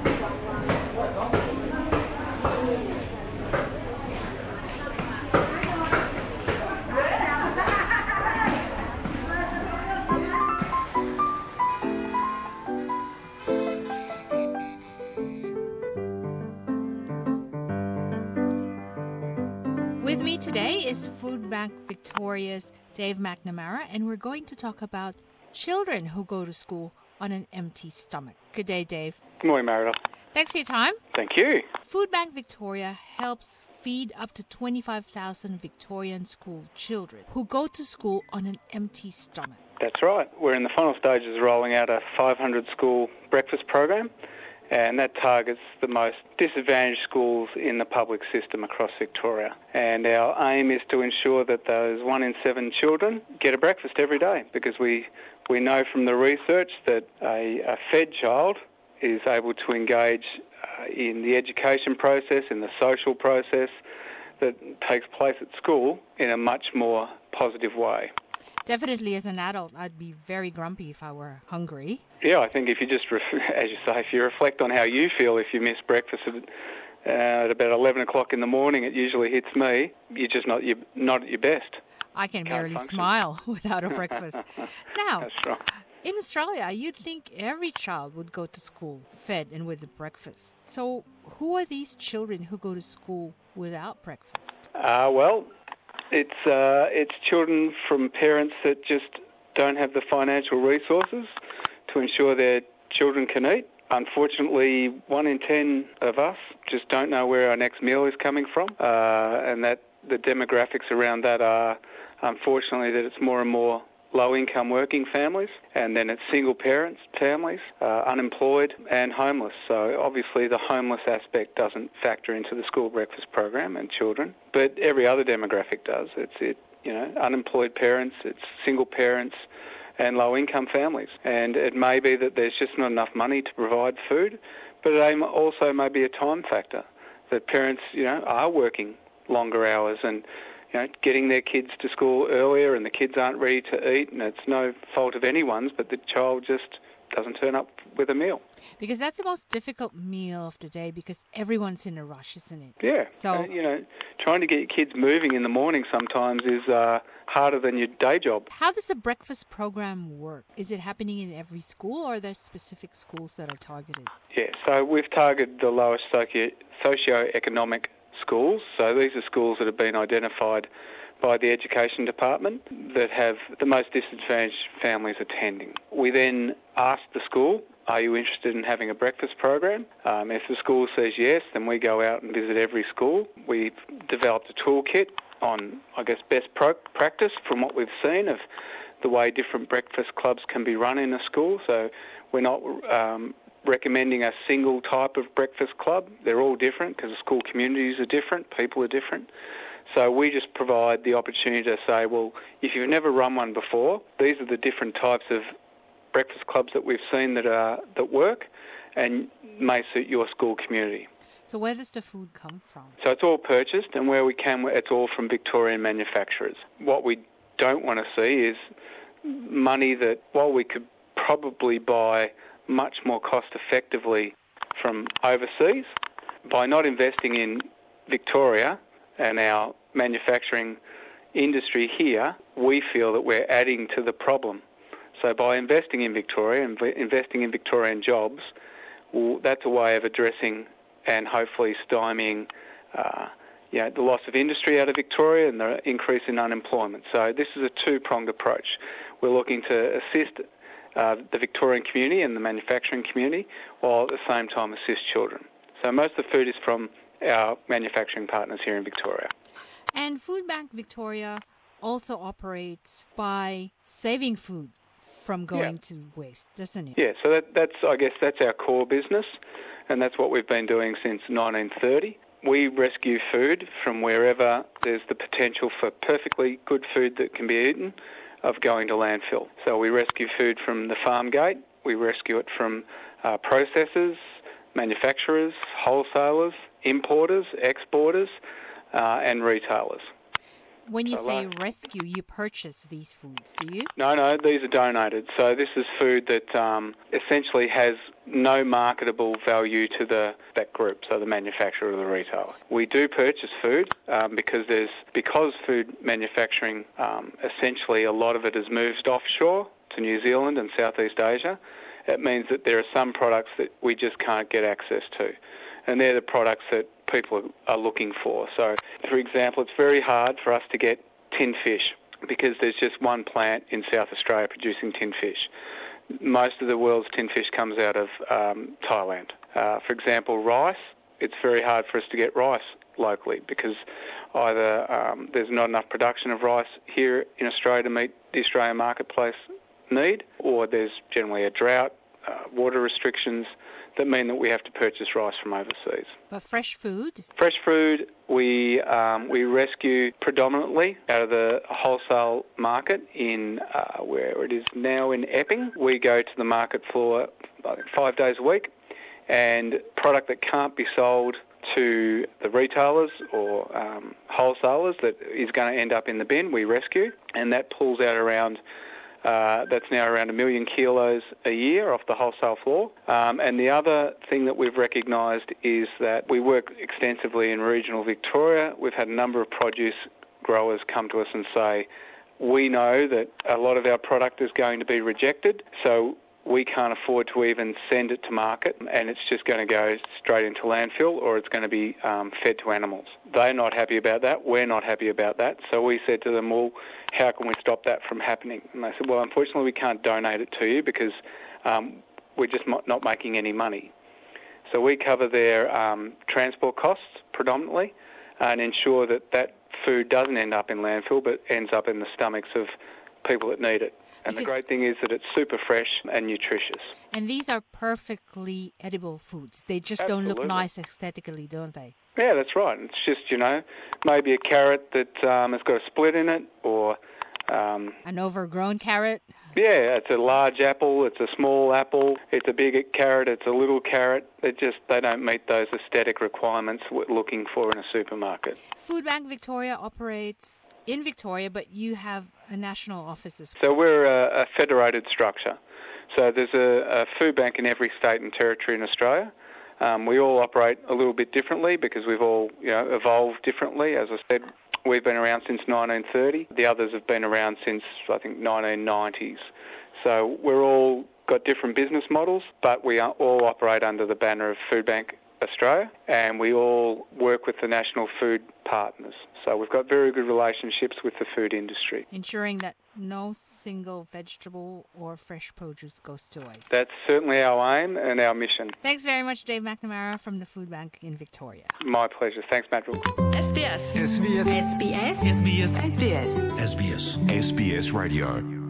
With me today is Food Bank Victoria's Dave McNamara, and we're going to talk about children who go to school on an empty stomach. Good day, Dave. Good morning, Meredith. Thanks for your time. Thank you. Food Bank Victoria helps feed up to 25,000 Victorian school children who go to school on an empty stomach. That's right. We're in the final stages of rolling out a 500 school breakfast program, and that targets the most disadvantaged schools in the public system across Victoria. And our aim is to ensure that those 1 in 7 children get a breakfast every day, because we know from the research that a fed child is able to engage in the education process, in the social process that takes place at school in a much more positive way. Definitely, as an adult, I'd be very grumpy if I were hungry. Yeah, I think if you just, as you say, if you reflect on how you feel if you miss breakfast at about 11 o'clock in the morning, it usually hits me, you're just not at your best. I can barely smile without a breakfast. Now, that's right. In Australia, you'd think every child would go to school fed and with a breakfast. So who are these children who go to school without breakfast? Well, it's children from parents that just don't have the financial resources to ensure their children can eat. Unfortunately, 1 in 10 of us just don't know where our next meal is coming from, and that the demographics around that are, unfortunately, that it's more and more low-income working families, and then it's single-parent families, unemployed and homeless. So obviously the homeless aspect doesn't factor into the school breakfast program and children, but every other demographic does. It's unemployed parents, it's single parents and low-income families. And it may be that there's just not enough money to provide food, but it also may be a time factor, that parents, are working longer hours and getting their kids to school earlier, and the kids aren't ready to eat, and it's no fault of anyone's, but the child just doesn't turn up with a meal. Because that's the most difficult meal of the day, because everyone's in a rush, isn't it? Yeah. So, trying to get your kids moving in the morning sometimes is harder than your day job. How does the breakfast program work? Is it happening in every school, or are there specific schools that are targeted? Yeah, so we've targeted the lowest socio-economic schools. So these are schools that have been identified by the Education Department that have the most disadvantaged families attending. We then ask the school, are you interested in having a breakfast program? If the school says yes, then we go out and visit every school. We've developed a toolkit on, best practice from what we've seen of the way different breakfast clubs can be run in a school. So we're not recommending a single type of breakfast club. They're all different because the school communities are different, people are different. So we just provide the opportunity to say, well, if you've never run one before, these are the different types of breakfast clubs that we've seen that work and may suit your school community. So where does the food come from? So it's all purchased, and where we can, it's all from Victorian manufacturers. What we don't want to see is money that, while we could probably buy much more cost effectively from overseas, by not investing in Victoria and our manufacturing industry here, we feel that we're adding to the problem. So by investing in Victoria and investing in Victorian jobs, that's a way of addressing and hopefully stymieing the loss of industry out of Victoria and the increase in unemployment. So this is a two-pronged approach. We're looking to assist the Victorian community and the manufacturing community, while at the same time assist children. So most of the food is from our manufacturing partners here in Victoria. And Food Bank Victoria also operates by saving food from going to waste, doesn't it? Yeah, so that's our core business, and that's what we've been doing since 1930. We rescue food from wherever there's the potential for perfectly good food that can be eaten of going to landfill. So we rescue food from the farm gate, we rescue it from processors, manufacturers, wholesalers, importers, exporters, and retailers. When you say rescue, you purchase these foods, do you? No, these are donated. So this is food that essentially has no marketable value to that group, so the manufacturer or the retailer. We do purchase food because food manufacturing, essentially a lot of it is moved offshore to New Zealand and Southeast Asia. It means that there are some products that we just can't get access to, and they're the products that people are looking for. So, for example, it's very hard for us to get tin fish because there's just one plant in South Australia producing tin fish. Most of the world's tin fish comes out of Thailand. For example, rice, it's very hard for us to get rice locally because either there's not enough production of rice here in Australia to meet the Australian marketplace need, or there's generally a drought, water restrictions that mean that we have to purchase rice from overseas. But fresh food? Fresh food we rescue predominantly out of the wholesale market in where it is now in Epping. We go to the market for 5 days a week, and product that can't be sold to the retailers or wholesalers that is going to end up in the bin, we rescue, and that pulls out around that's now around 1 million kilos a year off the wholesale floor. And the other thing that we've recognised is that we work extensively in regional Victoria. We've had a number of produce growers come to us and say, we know that a lot of our product is going to be rejected, so we can't afford to even send it to market, and it's just going to go straight into landfill, or it's going to be fed to animals. They're not happy about that. We're not happy about that. So we said to them, well, how can we stop that from happening? And they said, well, unfortunately, we can't donate it to you because we're just not making any money. So we cover their transport costs predominantly and ensure that that food doesn't end up in landfill but ends up in the stomachs of people that need it. And the great thing is that it's super fresh and nutritious. And these are perfectly edible foods. They just don't look nice aesthetically, don't they? Yeah, that's right. It's just, maybe a carrot that has got a split in it, or an overgrown carrot. Yeah, it's a large apple, it's a small apple, it's a big carrot, it's a little carrot. They don't meet those aesthetic requirements we're looking for in a supermarket. Food Bank Victoria operates in Victoria, but you have a national office as well. So we're a federated structure. So there's a food bank in every state and territory in Australia. We all operate a little bit differently because we've all evolved differently. As I said, we've been around since 1930. The others have been around since, I think, 1990s. So we're all got different business models, but we all operate under the banner of Food Bank Australia, and we all work with the national food partners. So we've got very good relationships with the food industry. Ensuring that no single vegetable or fresh produce goes to waste. That's certainly our aim and our mission. Thanks very much, Dave McNamara from the Food Bank in Victoria. My pleasure. Thanks, Matt. SBS. SBS. SBS. SBS. SBS. SBS. SBS Radio.